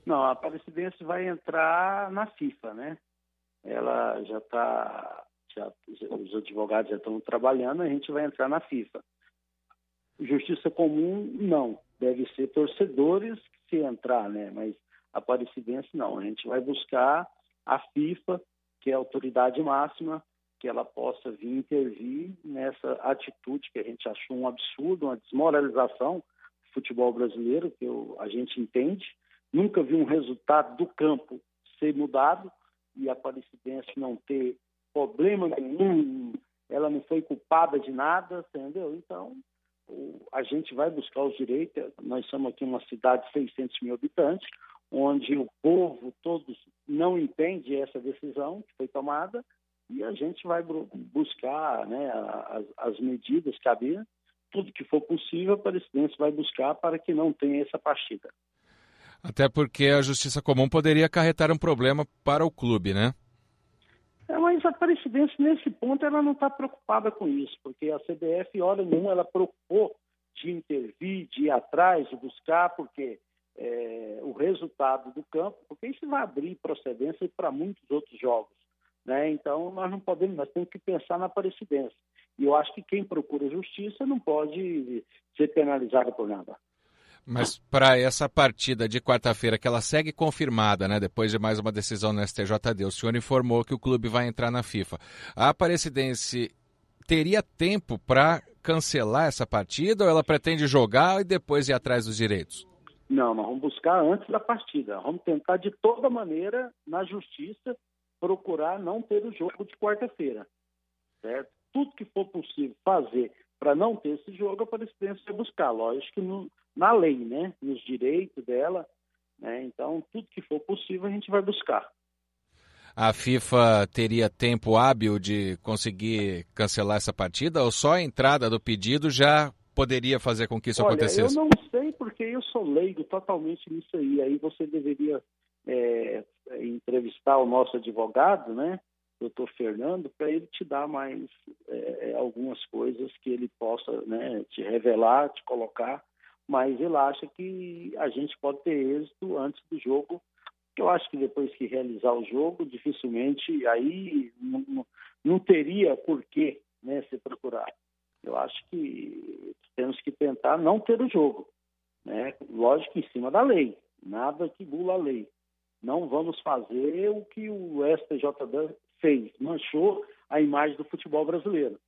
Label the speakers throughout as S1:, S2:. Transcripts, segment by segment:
S1: Não, a Aparecidense vai entrar na FIFA, né? Ela já está, os advogados já estão trabalhando, a gente vai entrar na FIFA. Justiça comum, não. Deve ser torcedores se entrar, né? Mas a Aparecidense, não. A gente vai buscar a FIFA, que é a autoridade máxima, que ela possa vir intervir nessa atitude que a gente achou um absurdo, uma desmoralização do futebol brasileiro, que a gente entende. Nunca vi um resultado do campo ser mudado e a Aparecidense não ter problema nenhum, ela não foi culpada de nada, entendeu? Então, a gente vai buscar os direitos. Nós somos aqui uma cidade de 600 mil habitantes, onde o povo todos não entende essa decisão que foi tomada, e a gente vai buscar, né, as medidas cabíveis, tudo que for possível, a Aparecidense vai buscar para que não tenha essa partida.
S2: Até porque a Justiça Comum poderia acarretar um problema para o clube, né?
S1: Mas a Aparecidense, nesse ponto, ela não está preocupada com isso, porque a CBF, hora nenhuma, ela preocupou de intervir, de ir atrás, de buscar, porque o resultado do campo, porque isso vai abrir procedência para muitos outros jogos, né? Então, nós não podemos, nós temos que pensar na Aparecidense. E eu acho que quem procura justiça não pode ser penalizado por nada.
S2: Mas para essa partida de quarta-feira, que ela segue confirmada, né, depois de mais uma decisão no STJD, o senhor informou que o clube vai entrar na FIFA. A Aparecidense teria tempo para cancelar essa partida ou ela pretende jogar e depois ir atrás dos direitos?
S1: Não, nós vamos buscar antes da partida. Vamos tentar de toda maneira, na justiça, procurar não ter o jogo de quarta-feira. Certo? Tudo que for possível fazer para não ter esse jogo, a Aparecidense vai buscar. Lógico que na lei, né? Nos direitos dela, né? Então, tudo que for possível, a gente vai buscar.
S2: A FIFA teria tempo hábil de conseguir cancelar essa partida ou só a entrada do pedido já poderia fazer com que isso acontecesse?
S1: Eu não sei porque eu sou leigo totalmente nisso aí. Aí você deveria entrevistar o nosso advogado, né? Doutor Fernando, para ele te dar mais algumas coisas que ele possa, né, te revelar, te colocar, mas ele acha que a gente pode ter êxito antes do jogo. Eu acho que depois que realizar o jogo, dificilmente aí não teria por que, né, ser procurado. Eu acho que temos que tentar não ter o jogo, né? Lógico, em cima da lei, nada que bula a lei. Não vamos fazer o que o STJD fez, manchou a imagem do futebol brasileiro.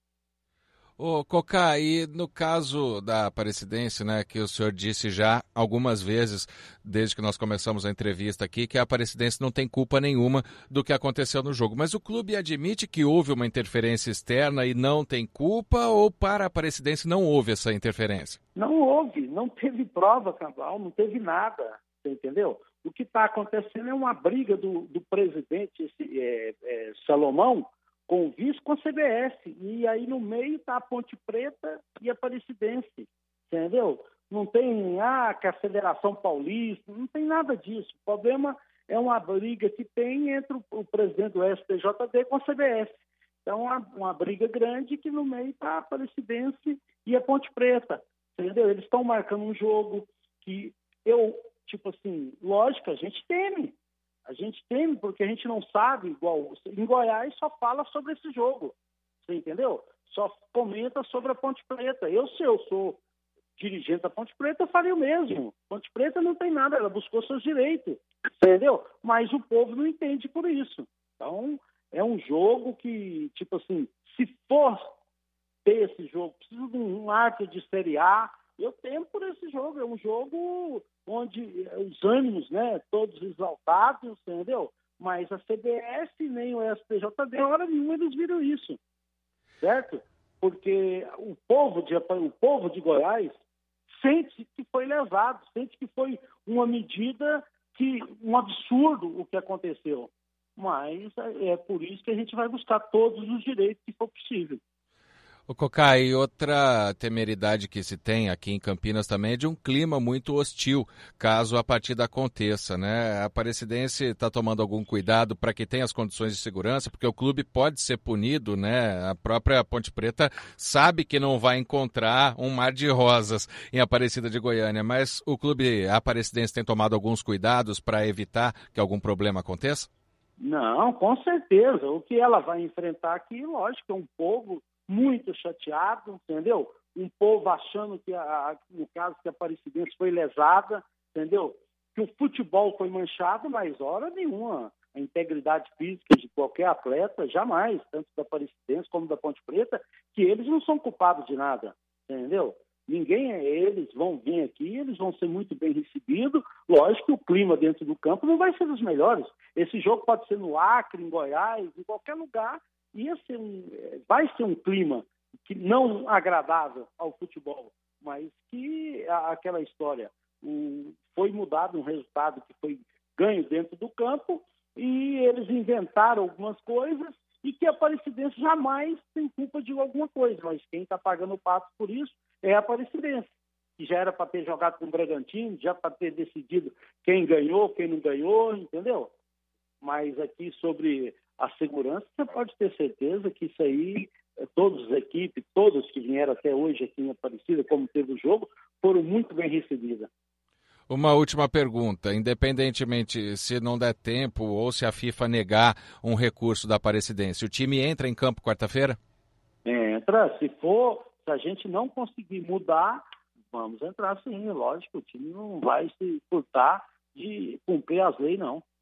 S2: Ô, Cocá, e no caso da Aparecidense, né, que o senhor disse já algumas vezes, desde que nós começamos a entrevista aqui, que a Aparecidense não tem culpa nenhuma do que aconteceu no jogo. Mas o clube admite que houve uma interferência externa e não tem culpa, ou para a Aparecidense não houve essa interferência?
S1: Não houve, não teve prova, Cabral, não teve nada, você entendeu? O que está acontecendo é uma briga do presidente Salomão com o vice, com a CBF. E aí no meio está a Ponte Preta e a Aparecidense, entendeu? Não tem, que a Federação Paulista, não tem nada disso. O problema é uma briga que tem entre o presidente do STJD com a CBF. Então, uma briga grande que no meio está a Aparecidense e a Ponte Preta, entendeu? Eles estão marcando um jogo que tipo assim, lógico, a gente teme. A gente teme porque a gente não sabe, igual em Goiás só fala sobre esse jogo, você entendeu? Só comenta sobre a Ponte Preta. Se eu sou dirigente da Ponte Preta, eu faria o mesmo. Ponte Preta não tem nada, ela buscou seus direitos, entendeu? Mas o povo não entende por isso. Então, é um jogo que, tipo assim, se for ter esse jogo, precisa de um ato de Série A, eu temo por esse jogo. É um jogo onde os ânimos, né, todos exaltados, entendeu? Mas a CBF nem o STJD, hora nenhuma eles viram isso, certo? Porque o povo de Goiás sente que foi lesado, sente que foi uma medida, um absurdo o que aconteceu. Mas é por isso que a gente vai buscar todos os direitos que for possível.
S2: O Cocá, e outra temeridade que se tem aqui em Campinas também é de um clima muito hostil, caso a partida aconteça, né? A Aparecidense está tomando algum cuidado para que tenha as condições de segurança, porque o clube pode ser punido, né? A própria Ponte Preta sabe que não vai encontrar um mar de rosas em Aparecida de Goiânia, mas o clube Aparecidense tem tomado alguns cuidados para evitar que algum problema aconteça?
S1: Não, com certeza. O que ela vai enfrentar aqui, lógico, é um povo muito chateado, entendeu? Um povo achando que, no caso, que a Aparecidense foi lesada, entendeu? Que o futebol foi manchado, mas hora nenhuma. A integridade física de qualquer atleta, jamais, tanto da Aparecidense como da Ponte Preta, que eles não são culpados de nada, entendeu? Eles vão vir aqui, eles vão ser muito bem recebidos. Lógico que o clima dentro do campo não vai ser dos melhores. Esse jogo pode ser no Acre, em Goiás, em qualquer lugar, vai ser um clima que não agradável ao futebol, mas que aquela história foi mudado um resultado que foi ganho dentro do campo e eles inventaram algumas coisas e que a Aparecidense jamais tem culpa de alguma coisa, mas quem está pagando o pato por isso é a Aparecidense, que já era para ter jogado com o Bragantino, já para ter decidido quem ganhou, quem não ganhou, entendeu? Mas aqui sobre a segurança, você pode ter certeza que isso aí, todas as equipes, todos que vieram até hoje aqui em Aparecida, como teve o jogo, foram muito bem recebidas.
S2: Uma última pergunta, independentemente se não der tempo ou se a FIFA negar um recurso da Aparecidense, o time entra em campo quarta-feira?
S1: Entra, se a gente não conseguir mudar, vamos entrar sim, lógico, o time não vai se furtar de cumprir as leis, não.